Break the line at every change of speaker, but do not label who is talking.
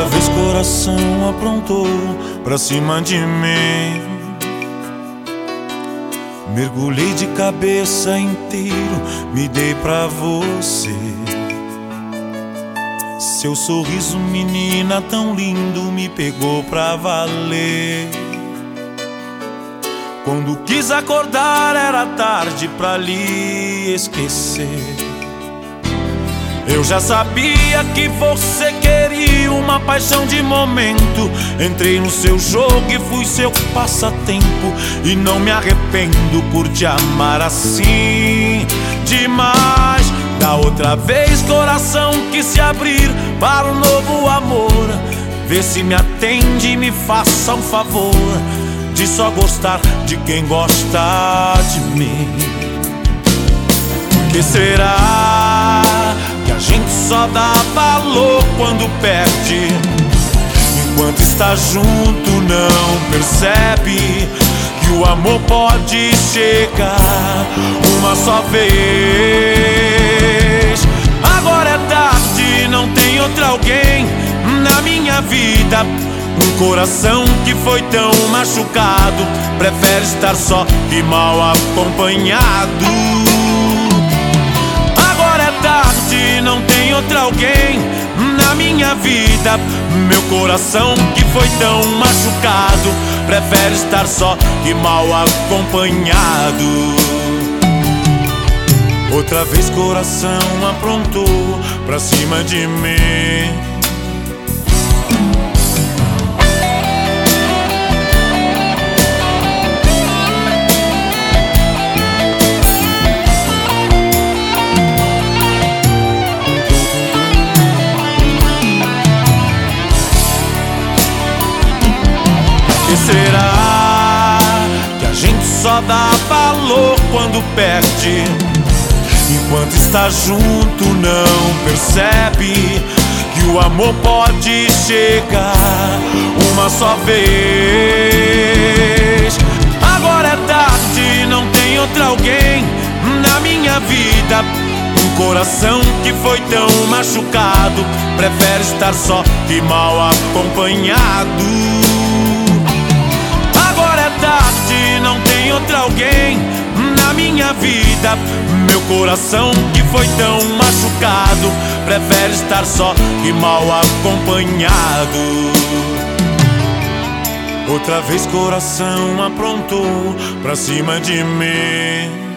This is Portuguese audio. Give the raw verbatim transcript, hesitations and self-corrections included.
Outra vez coração aprontou pra cima de mim. Mergulhei de cabeça inteiro, me dei pra você. Seu sorriso, menina tão lindo, me pegou pra valer. Quando quis acordar era tarde pra lhe esquecer. Eu já sabia que você queria uma paixão de momento. Entrei no seu jogo e fui seu passatempo, e não me arrependo por te amar assim demais. Da outra vez coração quis se abrir para um novo amor. Vê se me atende e me faça um favor de só gostar de quem gosta de mim. Por que será que a gente só dá valor quando perde? Enquanto está junto não percebe que o amor pode chegar uma só vez. Agora é tarde, não tem outro alguém na minha vida. Um coração que foi tão machucado prefere estar só e mal acompanhado. Agora é tarde, não tem outro alguém na minha vida. Meu coração que foi tão machucado prefere estar só e mal acompanhado. Outra vez coração aprontou pra cima de mim. Por que será que a gente só dá valor quando perde? Enquanto está junto não percebe que o amor pode chegar uma só vez. Agora é tarde, não tem outro alguém na minha vida. Um coração que foi tão machucado prefere estar só e mal acompanhado. Agora é tarde, não tem outro alguém na minha vida. Meu coração que foi tão machucado prefere estar só e mal acompanhado. Outra vez coração aprontou pra cima de mim.